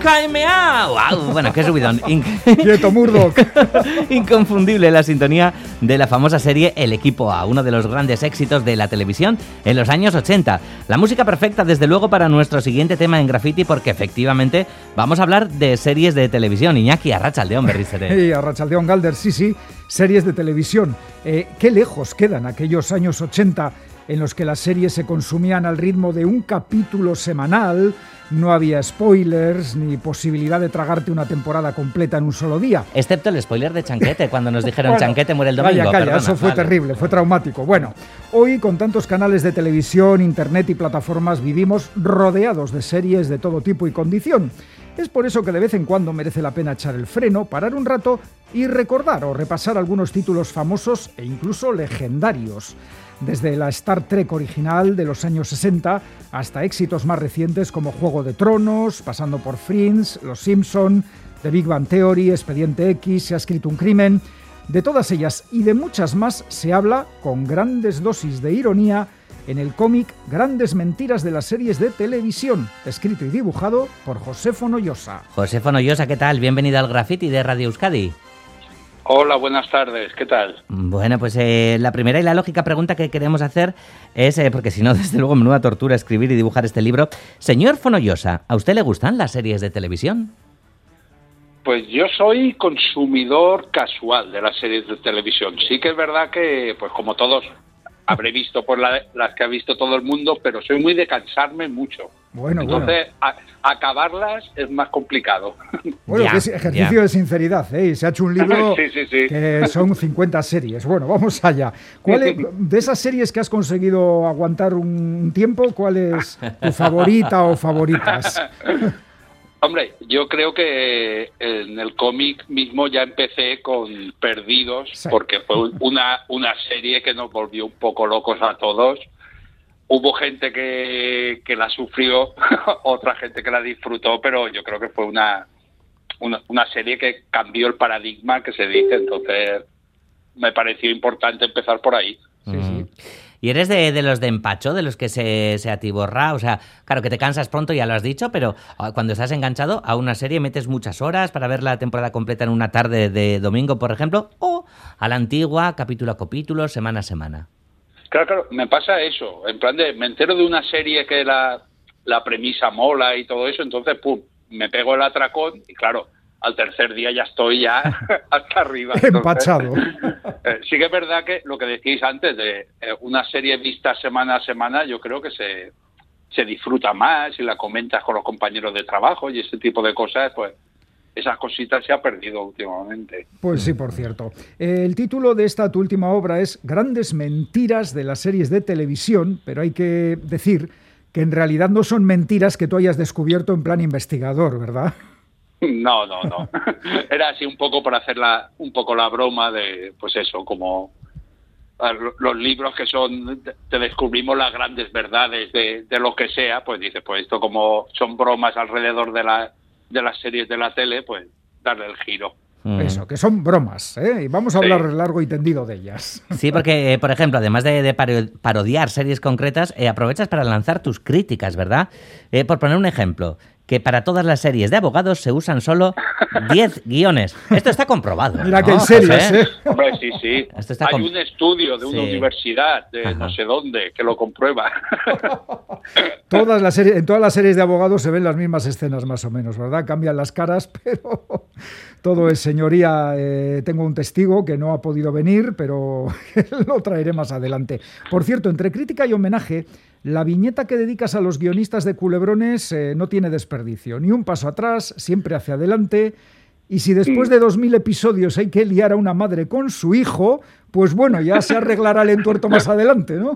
¡KMA! ¡Wow! Bueno, qué subidón. ¡Quieto, Murdoch! Inconfundible la sintonía de la famosa serie El Equipo A, uno de los grandes éxitos de la televisión en los años 80. La música perfecta, desde luego, para nuestro siguiente tema en Graffiti, porque efectivamente vamos a hablar de series de televisión. Iñaki, arratsaldeon, berrizere. Arratsaldeon, Galder, sí, series de televisión. Qué lejos quedan aquellos años 80 en los que las series se consumían al ritmo de un capítulo semanal, no había spoilers ni posibilidad de tragarte una temporada completa en un solo día. Excepto el spoiler de Chanquete, cuando nos dijeron bueno, Chanquete muere el domingo. Calla, perdona, eso fue terrible, fue traumático. Bueno, hoy con tantos canales de televisión, internet y plataformas vivimos rodeados de series de todo tipo y condición. Es por eso que de vez en cuando merece la pena echar el freno, parar un rato y recordar o repasar algunos títulos famosos e incluso legendarios. Desde la Star Trek original de los años 60 hasta éxitos más recientes como Juego de Tronos, pasando por Friends, Los Simpson, The Big Bang Theory, Expediente X, Se ha escrito un crimen. De todas ellas y de muchas más se habla con grandes dosis de ironía en el cómic Grandes mentiras de las series de televisión, escrito y dibujado por Josefo Noyosa. Josefo Noyosa, ¿qué tal? Bienvenido al Graffiti de Radio Euskadi. Hola, buenas tardes, ¿qué tal? Bueno, pues la primera y la lógica pregunta que queremos hacer es, porque si no, desde luego, menuda tortura escribir y dibujar este libro. Señor Fonollosa, ¿a usted le gustan las series de televisión? Pues yo soy consumidor casual de las series de televisión. Sí que es verdad que, pues como todos, habré visto por las que ha visto todo el mundo, pero soy muy de cansarme mucho. Entonces, acabarlas es más complicado. Bueno, que es ejercicio de sinceridad, ¿eh? Se ha hecho un libro sí. que son 50 series. Bueno, vamos allá. De esas series que has conseguido aguantar un tiempo, ¿cuál es tu favorita o favoritas? Hombre, yo creo que en el cómic mismo ya empecé con Perdidos, sí, porque fue una serie que nos volvió un poco locos a todos. Hubo gente que la sufrió, otra gente que la disfrutó, pero yo creo que fue una serie que cambió el paradigma que se dice, entonces me pareció importante empezar por ahí. Sí. ¿Y eres de los de empacho, de los que se atiborra? O sea, claro que te cansas pronto, ya lo has dicho, pero cuando estás enganchado a una serie metes muchas horas para ver la temporada completa en una tarde de domingo, por ejemplo, o a la antigua, capítulo a capítulo, semana a semana. Claro, me pasa eso, en plan de, me entero de una serie que la premisa mola y todo eso, entonces pum, me pego el atracón y claro, al tercer día ya estoy hasta arriba. Empachado. Sí que es verdad que lo que decís antes de una serie vista semana a semana, yo creo que se disfruta más y la comentas con los compañeros de trabajo y ese tipo de cosas, pues esas cositas se ha perdido últimamente. Pues sí, por cierto. El título de esta tu última obra es Grandes mentiras de las series de televisión, pero hay que decir que en realidad no son mentiras que tú hayas descubierto en plan investigador, ¿verdad? No. Era así un poco para hacer un poco la broma de, pues eso, como los libros que te descubrimos las grandes verdades de lo que sea, pues dices, pues esto como son bromas alrededor de las series de la tele, pues darle el giro. Eso, que son bromas, ¿eh? Y vamos a hablar largo y tendido de ellas. Sí, porque, por ejemplo, además de parodiar series concretas, aprovechas para lanzar tus críticas, ¿verdad? Por poner un ejemplo, que para todas las series de abogados se usan solo 10 guiones. Esto está comprobado. Mira, ¿no? que hay series, ¿eh? Hombre, sí. Hay un estudio de una universidad de no sé dónde que lo comprueba. En todas las series de abogados se ven las mismas escenas más o menos, ¿verdad? Cambian las caras, pero todo es señoría. Tengo un testigo que no ha podido venir, pero lo traeré más adelante. Por cierto, entre crítica y homenaje, la viñeta que dedicas a los guionistas de Culebrones no tiene desperdicio. Ni un paso atrás, siempre hacia adelante. Y si después de 2000 episodios hay que liar a una madre con su hijo, pues bueno, ya se arreglará el entuerto más adelante, ¿no?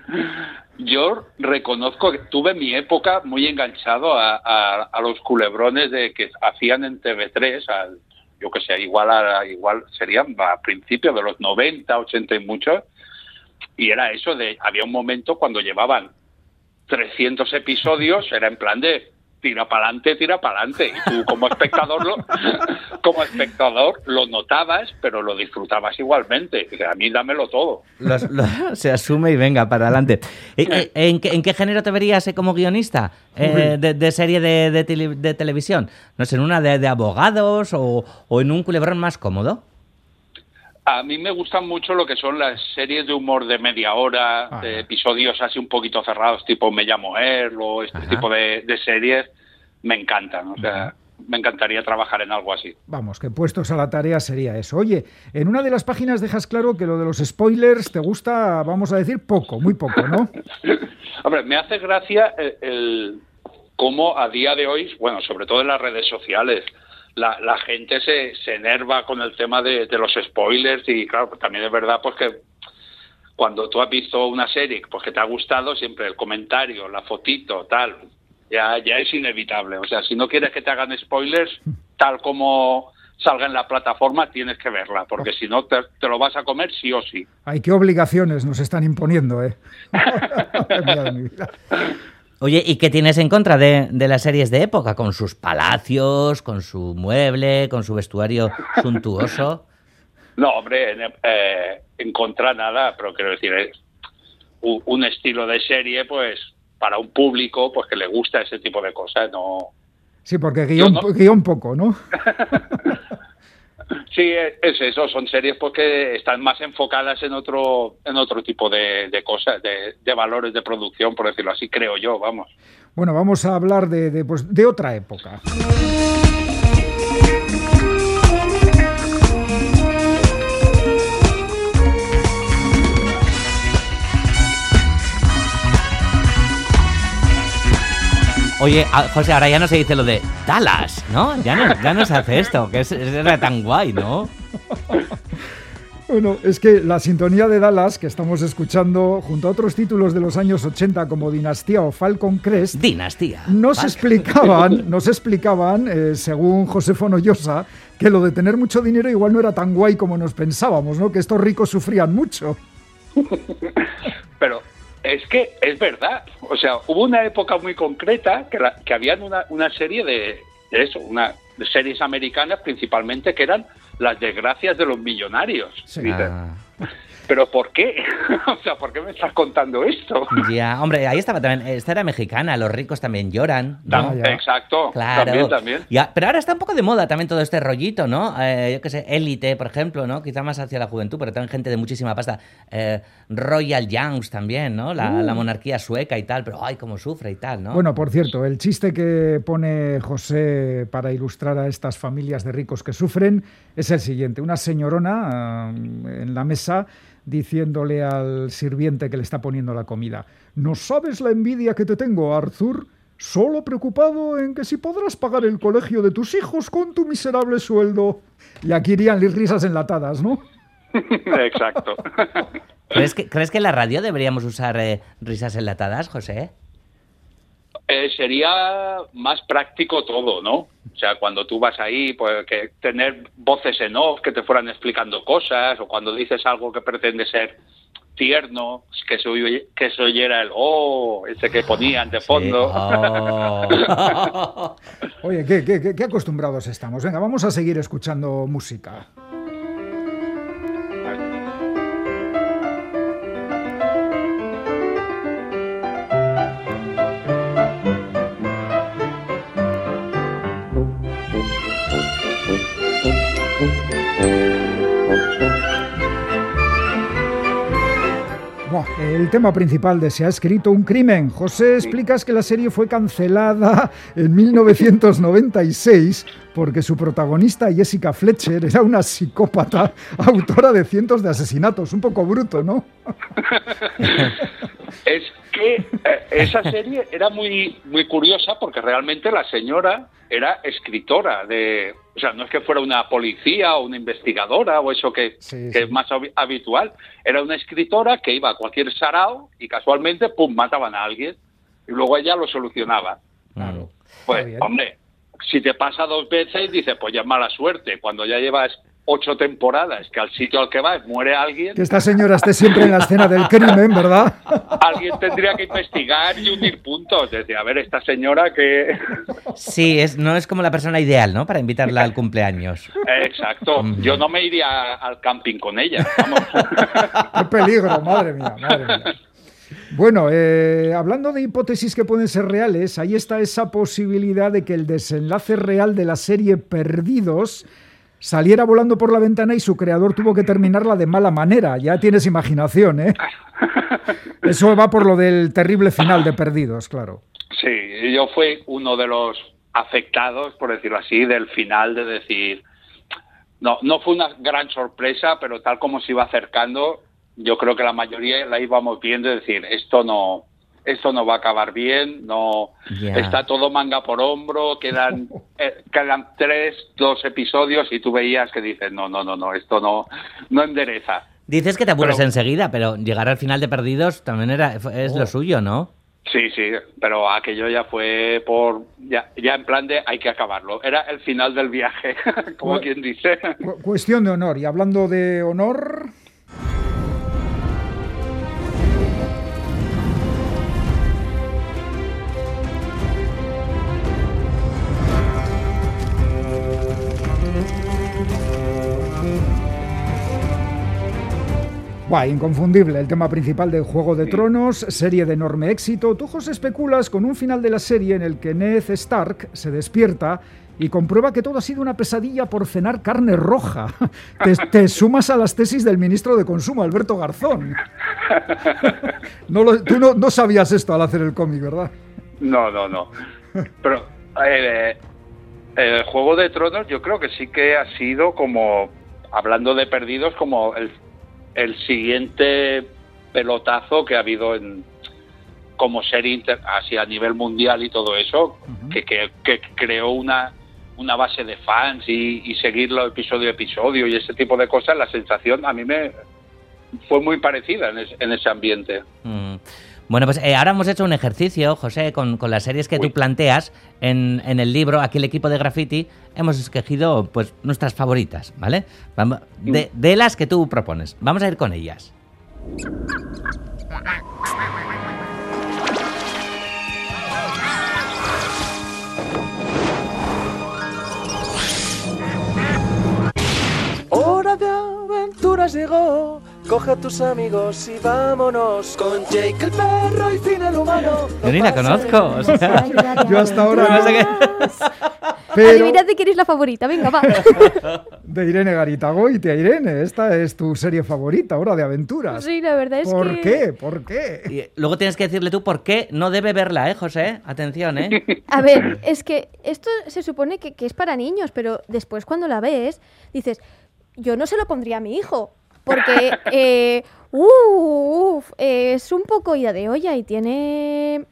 Yo reconozco que tuve mi época muy enganchado a los culebrones de que hacían en TV3, yo que sé, igual serían a principios de los 90, 80 y muchos, y era eso de, había un momento cuando llevaban 300 episodios, era en plan de tira para adelante. Y tú como espectador lo notabas, pero lo disfrutabas igualmente. A mí dámelo todo. Se asume y venga, para adelante. ¿En qué género te verías como guionista de serie de televisión? No sé, ¿en una de abogados o en un culebrón más cómodo? A mí me gustan mucho lo que son las series de humor de media hora, de episodios así un poquito cerrados, tipo Me llamo Earl o este tipo de series. Me encantan, o sea, me encantaría trabajar en algo así. Vamos, que puestos a la tarea sería eso. Oye, en una de las páginas dejas claro que lo de los spoilers te gusta, vamos a decir, poco, muy poco, ¿no? Hombre, me hace gracia el cómo a día de hoy, bueno, sobre todo en las redes sociales, la gente se enerva con el tema de los spoilers y claro, también es verdad pues que cuando tú has visto una serie pues que te ha gustado, siempre el comentario, la fotito, tal, ya es inevitable. O sea, si no quieres que te hagan spoilers, tal como salga en la plataforma, tienes que verla, porque si no te lo vas a comer sí o sí. Ay, qué obligaciones nos están imponiendo, ¿eh? Mira de mi vida. Oye, ¿y qué tienes en contra de las series de época? Con sus palacios, con su mueble, con su vestuario suntuoso. No, hombre, en contra nada, pero quiero decir, es un estilo de serie, pues, para un público, pues, que le gusta ese tipo de cosas, no... Sí, porque guión poco, ¿no? Sí, es eso, son series pues que están más enfocadas en otro tipo de cosas, de valores de producción, por decirlo así, creo yo, vamos. Bueno, vamos a hablar de otra época. Oye, José, ahora ya no se dice lo de Dallas, ¿no? Ya no se hace esto, que era tan guay, ¿no? Bueno, es que la sintonía de Dallas que estamos escuchando, junto a otros títulos de los años 80 como Dinastía o Falcon Crest, nos explicaban, según José Fonollosa, que lo de tener mucho dinero igual no era tan guay como nos pensábamos, ¿no? Que estos ricos sufrían mucho. Pero es que es verdad, o sea, hubo una época muy concreta que habían una serie de series americanas principalmente que eran las desgracias de los millonarios. Sí. ¿Pero por qué? O sea, ¿por qué me estás contando esto? Ya, hombre, ahí estaba también, esta era mexicana, los ricos también lloran, ¿no? Exacto, claro. También. Ya, pero ahora está un poco de moda también todo este rollito, ¿no? Yo qué sé, Élite, por ejemplo, ¿no? Quizá más hacia la juventud, pero también gente de muchísima pasta. Royal Youngs también, ¿no? La monarquía sueca y tal, pero ¡ay, cómo sufre y tal!, ¿no? Bueno, por cierto, el chiste que pone José para ilustrar a estas familias de ricos que sufren es el siguiente. Una señorona en la mesa diciéndole al sirviente que le está poniendo la comida: ¿no sabes la envidia que te tengo, Arthur? Solo preocupado en que si podrás pagar el colegio de tus hijos con tu miserable sueldo. Y aquí irían risas enlatadas, ¿no? Exacto. ¿Crees que en la radio deberíamos usar risas enlatadas, José? Sería más práctico todo, ¿no? O sea, cuando tú vas ahí, pues que tener voces en off que te fueran explicando cosas, o cuando dices algo que pretende ser tierno, que se oyera el ese que ponían de fondo. Sí. Oh. Oye, ¿qué acostumbrados estamos? Venga, vamos a seguir escuchando música. El tema principal de Se ha escrito un crimen. José, explicas que la serie fue cancelada en 1996 porque su protagonista, Jessica Fletcher, era una psicópata autora de cientos de asesinatos. Un poco bruto, ¿no? Es que esa serie era muy, muy curiosa porque realmente la señora era escritora o sea, no es que fuera una policía o una investigadora o eso que es más habitual. Era una escritora que iba a cualquier sarao y casualmente, ¡pum!, mataban a alguien y luego ella lo solucionaba. Claro. Pues, hombre, si te pasa 2 veces, dices, pues ya es mala suerte. Cuando ya llevas 8 temporadas, que al sitio al que vas muere alguien... Que esta señora esté siempre en la escena del crimen, ¿verdad? Alguien tendría que investigar y unir puntos. Desde, a ver, esta señora que... Sí, no es como la persona ideal, ¿no? Para invitarla al cumpleaños. Exacto. Yo no me iría al camping con ella, vamos. ¡Qué peligro! Madre mía, madre mía. Bueno, hablando de hipótesis que pueden ser reales, ahí está esa posibilidad de que el desenlace real de la serie Perdidos saliera volando por la ventana y su creador tuvo que terminarla de mala manera. Ya tienes imaginación, ¿eh? Eso va por lo del terrible final de Perdidos, claro. Sí, yo fui uno de los afectados, por decirlo así, del final, de decir... No fue una gran sorpresa, pero tal como se iba acercando... Yo creo que la mayoría la íbamos viendo y decir, esto no va a acabar bien, está todo manga por hombro, quedan 2 episodios y tú veías que dices, no, esto no endereza. Dices que te aburres enseguida, pero llegar al final de Perdidos también es lo suyo, ¿no? Sí, pero aquello ya fue ya en plan de hay que acabarlo. Era el final del viaje, como quien dice. Cuestión de honor, y hablando de honor... Inconfundible el tema principal de Juego de Tronos, serie de enorme éxito. Tú, José, especulas con un final de la serie en el que Ned Stark se despierta y comprueba que todo ha sido una pesadilla por cenar carne roja. Te sumas a las tesis del ministro de Consumo, Alberto Garzón. Tú no sabías esto al hacer el cómic, ¿verdad? No. Pero el Juego de Tronos yo creo que sí que ha sido como, hablando de Perdidos, como el siguiente pelotazo que ha habido como serie así a nivel mundial y todo eso, que creó una base de fans y seguirlo episodio a episodio y ese tipo de cosas. La sensación a mí me fue muy parecida en ese ambiente. Bueno, pues ahora hemos hecho un ejercicio, José, con las series que tú planteas en el libro. Aquí el equipo de Graffiti hemos escogido pues nuestras favoritas, ¿vale? De las que tú propones. Vamos a ir con ellas. Hora de aventuras llegó. Coge a tus amigos y vámonos con Jake el perro y Finn el humano. Yo ni la conozco. O sea, yo hasta ahora no sé qué. Pero... Adivinad de quién es la favorita, venga, va. De Irene Garitagoitia. Irene, esta es tu serie favorita, Hora de Aventuras. Sí, la verdad es ¿Por qué? ¿Por qué? Y luego tienes que decirle tú por qué no debe verla, José? Atención, A ver, es que esto se supone que es para niños, pero después cuando la ves, dices, yo no se lo pondría a mi hijo. Porque es un poco ida de olla y tiene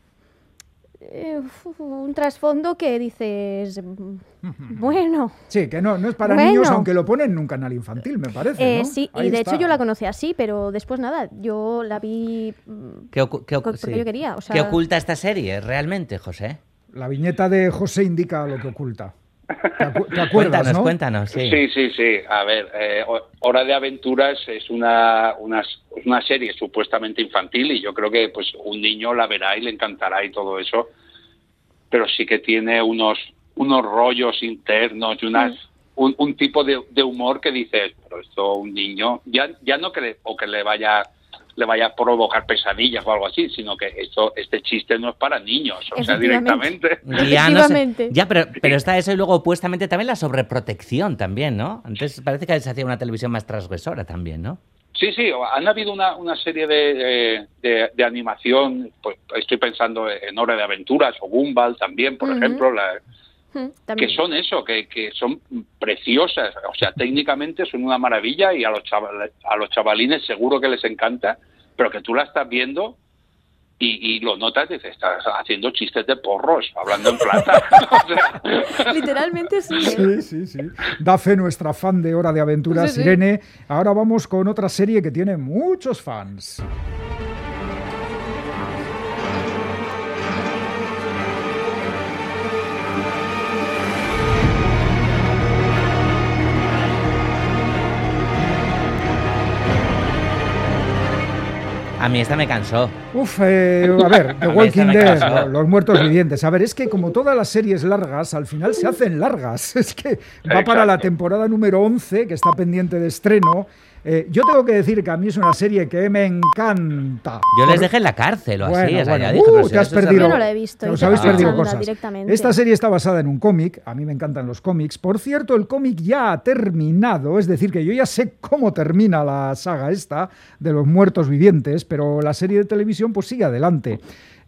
un trasfondo que dices, bueno... Sí, que no es para niños, aunque lo ponen en un canal infantil, me parece, ¿no? Sí, ahí y de está. hecho yo la conocí así, pero después nada, yo la vi porque yo quería. O sea... ¿Qué oculta esta serie realmente, José? La viñeta de José indica lo que oculta. ¿Te acuerdas, no? Cuéntanos, sí. Sí. A ver, Hora de Aventuras es una serie supuestamente infantil y yo creo que pues un niño la verá y le encantará y todo eso, pero sí que tiene unos rollos internos y un tipo de humor que dices, pero esto un niño ya no que le vaya a provocar pesadillas o algo así, sino que este chiste no es para niños, o sea, directamente. Pero está eso y luego opuestamente también la sobreprotección también, ¿no? Antes parece que se hacía una televisión más transgresora también, ¿no? Sí, han habido una serie de animación, pues estoy pensando en Hora de Aventuras o Gumball también, por ejemplo, que son eso, que son preciosas, o sea, técnicamente son una maravilla y a los chavalines seguro que les encanta, pero que tú la estás viendo y lo notas y dices, estás haciendo chistes de porros, hablando en plata. O sea... Literalmente sí. Sí. Da fe nuestra fan de Hora de Aventuras, sí. Irene. Ahora vamos con otra serie que tiene muchos fans. A mí esta me cansó. Uf, a ver, The Walking Dead, los muertos vivientes. A ver, es que como todas las series largas, al final se hacen largas. Es que va para la temporada número 11, que está pendiente de estreno. Yo tengo que decir que a mí es una serie que me encanta. Yo les dejé en la cárcel o así. Bueno, Ya dije, pero te has perdido. Yo no la he visto. Os habéis perdido cosas. Directamente. Esta serie está basada en un cómic. A mí me encantan los cómics. Por cierto, el cómic ya ha terminado. Es decir, que yo ya sé cómo termina la saga esta de los muertos vivientes, pero la serie de televisión pues sigue adelante.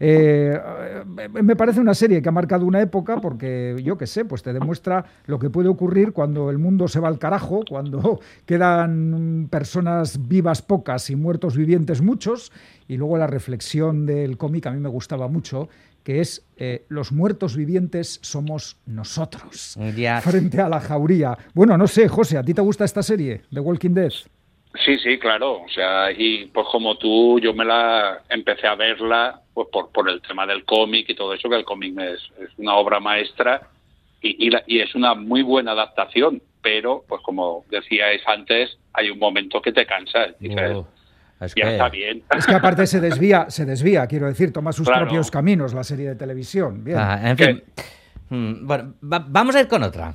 Me parece una serie que ha marcado una época porque, yo qué sé, pues te demuestra lo que puede ocurrir cuando el mundo se va al carajo, cuando quedan personas vivas pocas y muertos vivientes muchos. Y luego la reflexión del cómic a mí me gustaba mucho, que es los muertos vivientes somos nosotros, frente a la jauría. Bueno, no sé, José, ¿a ti te gusta esta serie, The Walking Dead? Sí, claro. O sea, y pues como tú, yo me la empecé a verla pues por el tema del cómic y todo eso, que el cómic es una obra maestra y es una muy buena adaptación, pero pues como decíais antes, hay un momento que te cansas. Dices, ya está bien. Es que aparte se desvía, quiero decir, toma sus propios caminos la serie de televisión. Bien. En fin. Bueno, vamos a ir con otra.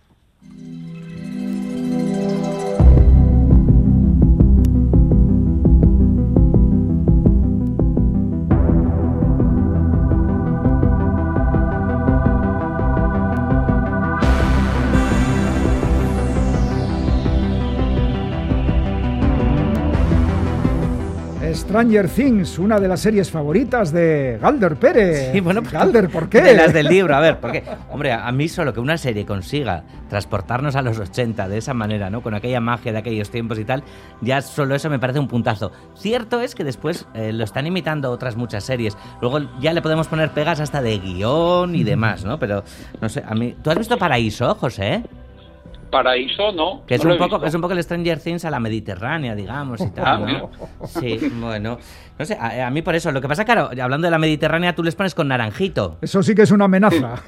Stranger Things, una de las series favoritas de Galder Pérez. Sí, bueno, Galder, ¿por qué? De las del libro, a ver, ¿por qué? Hombre, a mí solo que una serie consiga transportarnos a los 80 de esa manera, ¿no? Con aquella magia de aquellos tiempos y tal, ya solo eso me parece un puntazo. Cierto es que después lo están imitando otras muchas series. Luego ya le podemos poner pegas hasta de guión y demás, ¿no? Pero, no sé, a mí... ¿Tú has visto Paraíso, José? Paraíso no. Que es, no es un poco el Stranger Things a la Mediterránea, digamos, y tal, ¿no? Sí, bueno. No sé, a mí por eso. Lo que pasa, claro, hablando de la Mediterránea, tú les pones con naranjito. Eso sí que es una amenaza.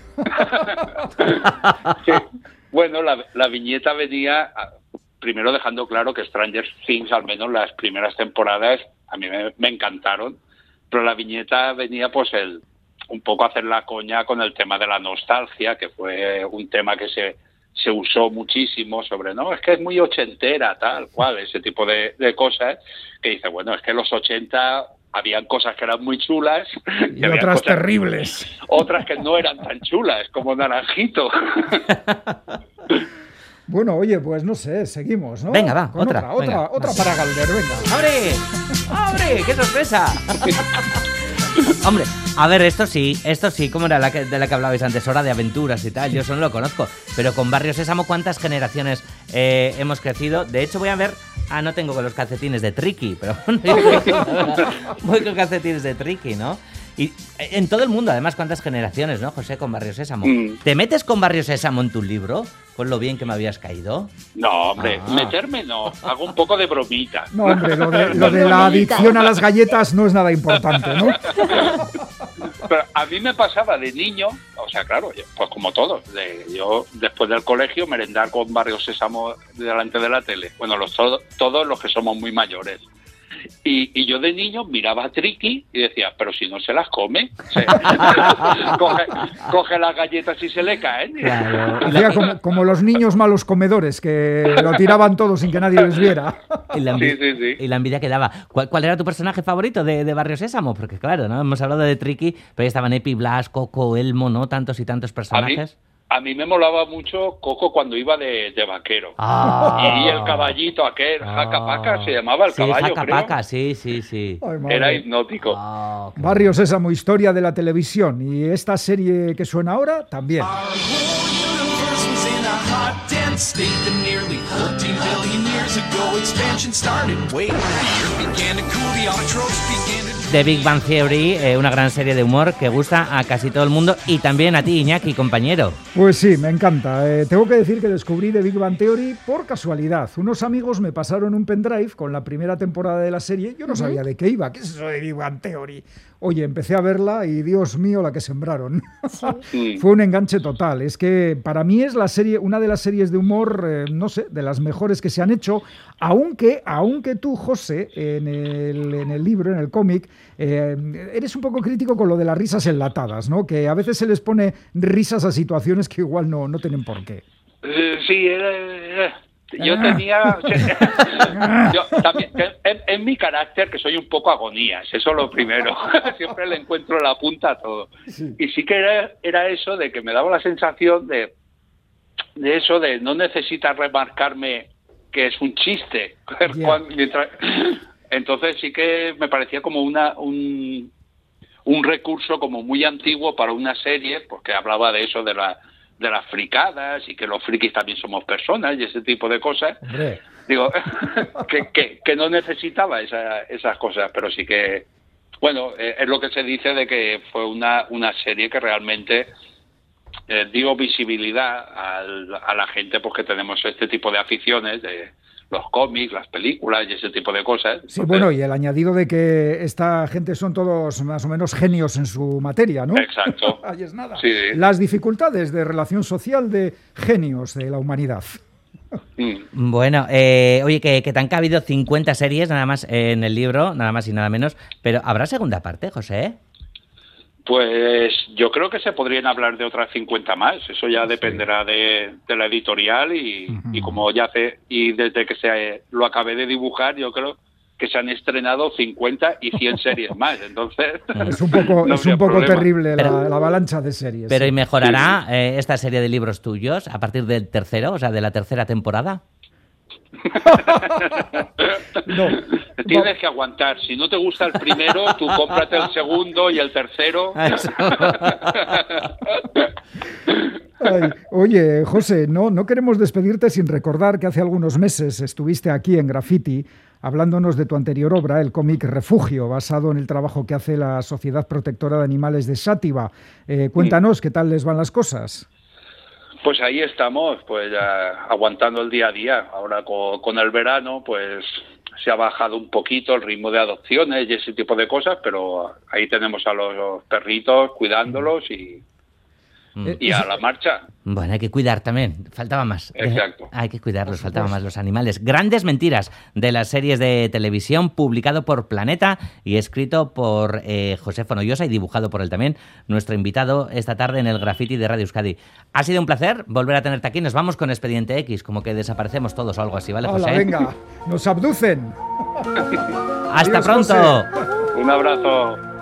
Sí. Bueno, la viñeta venía, primero dejando claro que Stranger Things, al menos las primeras temporadas, a mí me encantaron, pero la viñeta venía pues un poco a hacer la coña con el tema de la nostalgia, que fue un tema que se usó muchísimo sobre, no, es que es muy ochentera, tal cual, ese tipo de cosas, que dice, bueno, es que los 80 habían cosas que eran muy chulas y otras terribles. Otras que no eran tan chulas, como Naranjito. Bueno, oye, pues no sé, seguimos, ¿no? Venga, va, con otra para Galder, venga. ¡Abre! ¡Qué sorpresa! Hombre, a ver, esto sí, como era de la que hablabais antes, Hora de Aventuras y tal, yo eso no lo conozco, pero con Barrio Sésamo, ¿cuántas generaciones hemos crecido? De hecho, voy a ver, no tengo con los calcetines de Triqui, pero voy con calcetines de Triqui, ¿no? Y en todo el mundo, además, ¿cuántas generaciones, no, José, con Barrio Sésamo? ¿Te metes con Barrio Sésamo en tu libro? Con lo bien que me habías caído. No, hombre, meterme no. Hago un poco de bromita. No, hombre, lo de la adicción a las galletas no es nada importante, ¿no? Pero a mí me pasaba de niño, o sea, claro, pues como todos. Yo, después del colegio, merendar con Barrio Sésamo delante de la tele. Bueno, todos los que somos muy mayores. Y yo de niño miraba a Triqui y decía, pero si no se las come, coge las galletas y se le caen. Claro. Hacía como los niños malos comedores, que lo tiraban todo sin que nadie les viera. Y la envidia que daba. ¿Cuál era tu personaje favorito de Barrio Sésamo? Porque claro, ¿no? Hemos hablado de Triqui, pero ahí estaban Epi, Blas, Coco, Elmo, ¿no? Tantos y tantos personajes. A mí me molaba mucho Coco cuando iba de vaquero. Y el caballito aquel, Jacapaca, se llamaba el caballo, Jacapaca, creo. Sí. Ay, era hipnótico. Barrio Sésamo, historia de la televisión. Y esta serie que suena ahora, también. The Big Bang Theory, una gran serie de humor que gusta a casi todo el mundo y también a ti, Iñaki, compañero. Pues sí, me encanta. Tengo que decir que descubrí The Big Bang Theory por casualidad. Unos amigos me pasaron un pendrive con la primera temporada de la serie. Yo no sabía de qué iba. ¿Qué es eso de Big Bang Theory? Oye, empecé a verla y Dios mío la que sembraron. Sí. Fue un enganche total. Es que para mí es la serie, una de las series de humor, no sé, de las mejores que se han hecho, aunque tú, José, en el libro, en el cómic, eres un poco crítico con lo de las risas enlatadas, ¿no? Que a veces se les pone risas a situaciones que igual no tienen por qué. Sí, yo tenía... yo también, en mi carácter, que soy un poco agonías, eso es lo primero. Siempre le encuentro la punta a todo. Sí. Y sí que era eso de que me daba la sensación de eso de no necesitas remarcarme que es un chiste. Yeah. Entonces sí que me parecía como un recurso como muy antiguo para una serie, porque hablaba de eso, de las fricadas y que los frikis también somos personas y ese tipo de cosas. Hombre. Digo, que no necesitaba esas cosas, pero sí que, bueno, es lo que se dice de que fue una serie que realmente dio visibilidad a la gente, porque tenemos este tipo de aficiones de los cómics, las películas y ese tipo de cosas. Sí, bueno, y el añadido de que esta gente son todos más o menos genios en su materia, ¿no? Exacto. Ahí es nada. Sí. Las dificultades de relación social de genios de la humanidad. Bueno, oye, que te han cabido 50 series nada más en el libro, nada más y nada menos, pero ¿habrá segunda parte, José? Pues yo creo que se podrían hablar de otras 50 más. Eso ya dependerá de la editorial y como ya y desde que lo acabé de dibujar, yo creo que se han estrenado 50 y 100 series más. Entonces es un poco, no es un poco problema. terrible la avalancha de series. Pero sí. ¿y mejorará esta serie de libros tuyos a partir del tercero, o sea, de la tercera temporada? No. Tienes que aguantar. Si no te gusta el primero, tú cómprate el segundo y el tercero. Ay, oye, José, no queremos despedirte sin recordar que hace algunos meses estuviste aquí en Graffiti hablándonos de tu anterior obra, el cómic Refugio, basado en el trabajo que hace la Sociedad Protectora de Animales de Sátiva. Cuéntanos, ¿qué tal les van las cosas? Pues ahí estamos, pues aguantando el día a día. Ahora con el verano, pues se ha bajado un poquito el ritmo de adopciones y ese tipo de cosas, pero ahí tenemos a los perritos cuidándolos y a la marcha. Bueno, hay que cuidar también, faltaba más. Exacto. Hay que cuidarlos, faltaban más los animales. Grandes mentiras de las series de televisión, publicado por Planeta y escrito por José Fonollosa y dibujado por él también, nuestro invitado esta tarde en el Graffiti de Radio Euskadi. Ha sido un placer volver a tenerte aquí. Nos vamos con Expediente X, como que desaparecemos todos o algo así, ¿vale, José? ¡Hala, venga! ¡Nos abducen! ¡Hasta Adiós, pronto! José. Un abrazo.